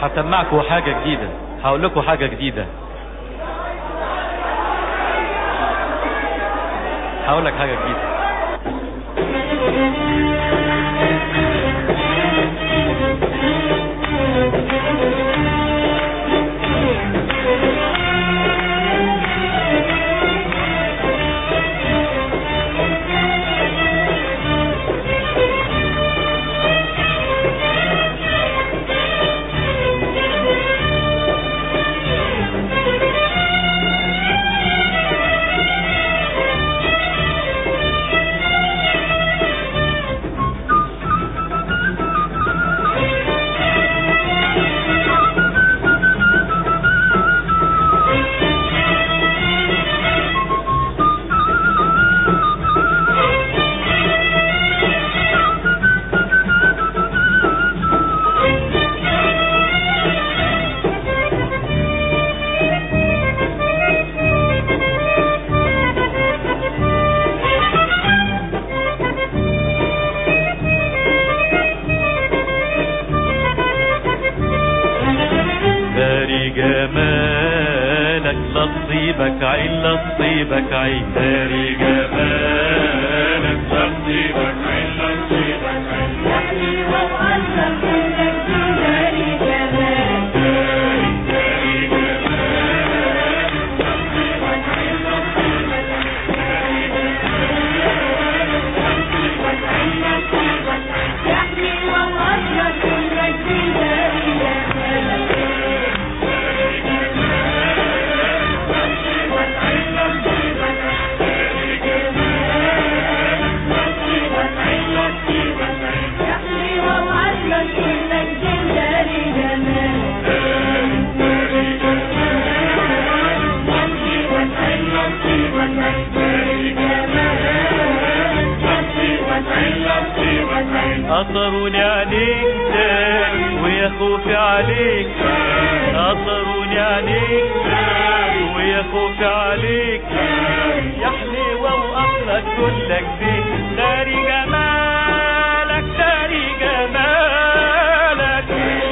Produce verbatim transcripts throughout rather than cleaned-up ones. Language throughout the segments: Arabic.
هسمعكم حاجة جديدة، هقول لكم حاجة جديدة. هقول لك حاجة جديدة. جمالك لطيبك عين لطيبك عين داري جمالك لطيبك عين لطيبك عين يحلي وقلبك كلك داري جمالك داري داري جمالك لطيبك عين لطيبك داري جمالك لطيبك عين لطيبك يحلي وقلبك كلك داري جمالك قطروني عليك تاني ويا خوفي عليك قطروني عليك تاني ويا خوفي عليك يا حليوة وأصلك كلك فيك داري جمالك داري جمالك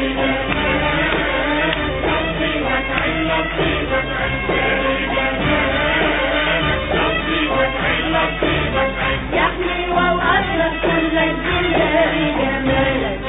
يا حليوة وأصلك كلك داري جمالك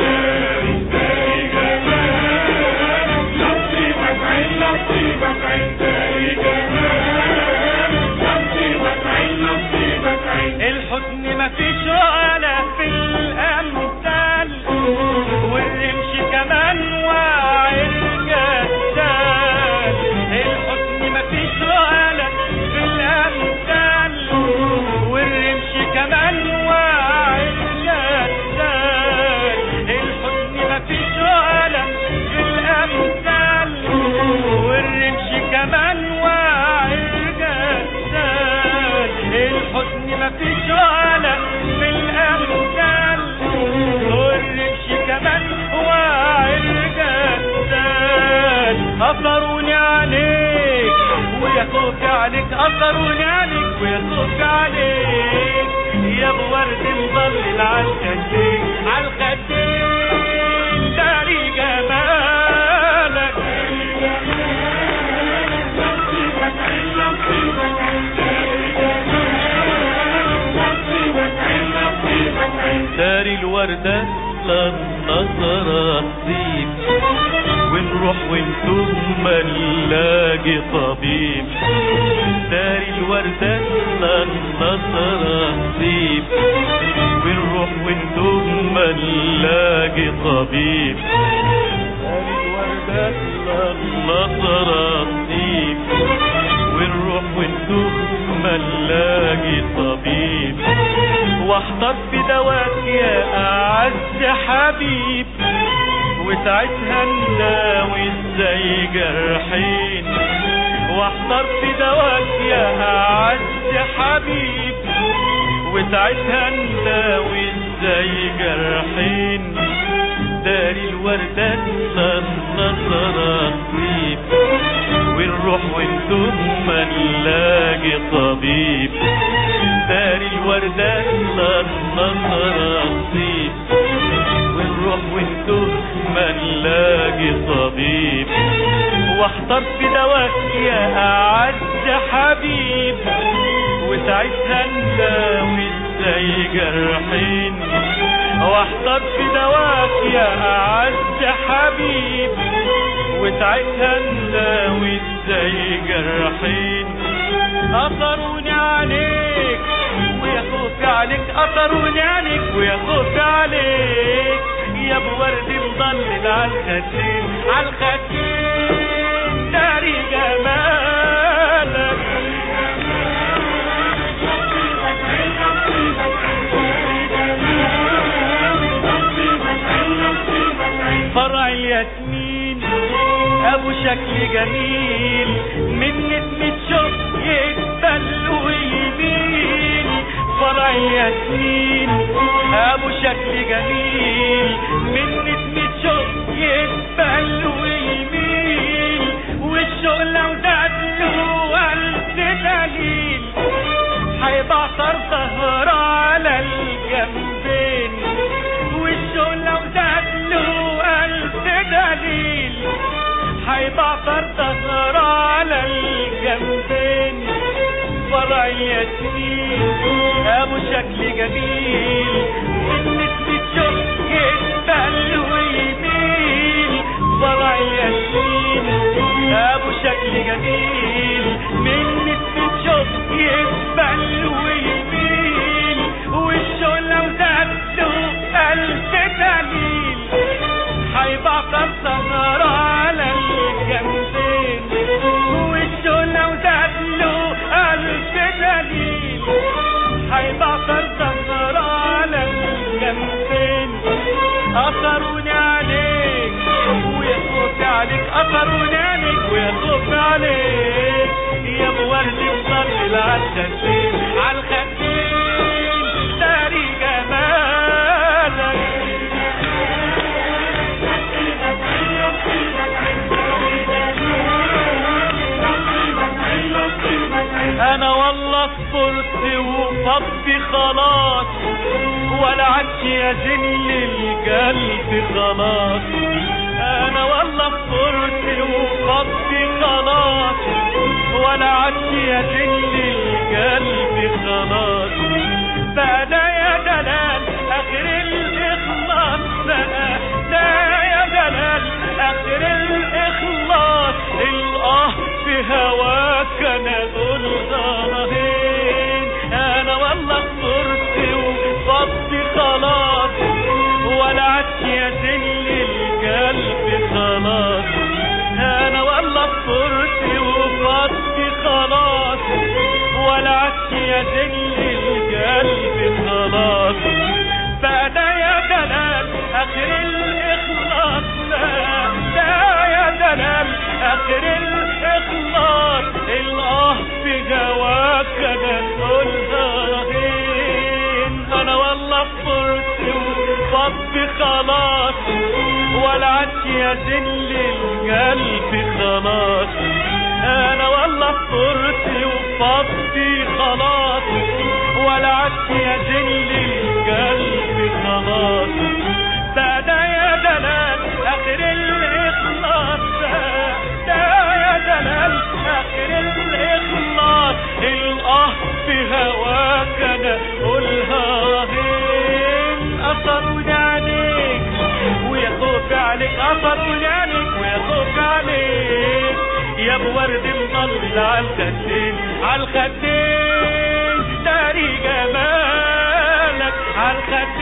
الحزن مفيش ولا في الأمثال والرمش كمان واعي الجدال الحزن مفيش ولا في الأمثال والرمش كمان واعي الجدال الحزن مفيش ولا في الأمثال والرمش كمان واعي الجدال الحزن مفيش ولا في الأمثال والرمش كمان واعي الجدال قطروني عليك ويا خوفي عليك قطروني عليك ويا خوفي عليك يا ابو ورد مضلل عالخدين عالخدين داري جمالك داري الوردة للنظرة تطيب ونروح ونتوه ما نلاقي طبيب داري الوردة للنظرة تطيب ونروح ونتوه ما نلاقي طبيب داري الوردة للنظرة تطيب ونروح ونتوه ما نلاقي طبيب واحتط بدواك يا أعز حبيب وساعتها نداوي ازاي جرحين واحتط بدواك يا أعز حبيب وساعتها نداوي ازاي جرحين داري الوردة للنظرة تطيب ونروح ونتوه ما نلاقي طبيب داري الوردة للنظرة تطيب ونروح ونتوه ما نلاقي طبيب واحتار في دواك يا اعز حبيب، وساعتها نداوي ازاي جرحين. واحتار في دواك يا اعز حبيب، وساعتها نداوي ازاي جرحين. اثروني عليك ويا خوفي عليك، اثروني عليك ويا خوفي عليك، يا ابو ورد مضلل عالخدين عالخدين داري جمالك. فرع الياسمين ابو شكل جميل، من نسمة شوق يقبل ويميل. فرع الياسمين ابو شكل جميل، من نسمة شوق يقبل ويميل. والشوق لو دعله ألف دليل، هيبعثر ظهر على الجنبين. والشوق لو دعله ألف دليل، هيبعثر ظهر على الجنبين. فرع الياسمين ابو شكل جميل، من نسمة شوق يقبل ويميل. فرع الياسمين ابو شكل جميل، من نسمة شوق يقبل ويميل. والشوق لو زادله ألف دليل، هيبعثر ظهر على الجنبين. والشوق لو زادله ألف دليل، هيبعثر ظهر على الجنبين. أثروني عليك ويا خوفي عليك، أثروني عليك ويا خوفي عليك، يا ابو ورد مضلل عالخدين عالخدين داري جمالك. انا والله صبرت وفضي خلاص، ولا عدش يذل القلب خلاص. انا والله صبرت وفضي خلاص، ولا عدش يذل القلب خلاص. فانا يا دلال اخر الاخلاص، بقى ده يا دلال اخر الاخلاص. الاه في هواك انا قلها رهين. انا والله صرت وفضي خلاص، ولا عدش يذل القلب خلاص. انا والله صرت وفضي خلاص، ولا عدش يذل القلب خلاص. فده يا دلال اخر الاخلاص، ده يا دلال اخر الاخلاص. الاه في هواك انا قلها رهين. انا والله صرت وفضي خلاص، ولا عدش يذل القلب خلاص. انا والله صرت وفضي خلاص، ولا عدش يذل القلب خلاص. فده يا دلال اخر الاخلاص، ده يا دلال اخر الاخلاص. الاه في هواك انا قولها رهين. اثروني عليك ويا خوفي عليك، اثروني عليك ويا خوفي عليك، يا ابو ورد مضلل عالخدين عالخدين داري جمالك عالخدين.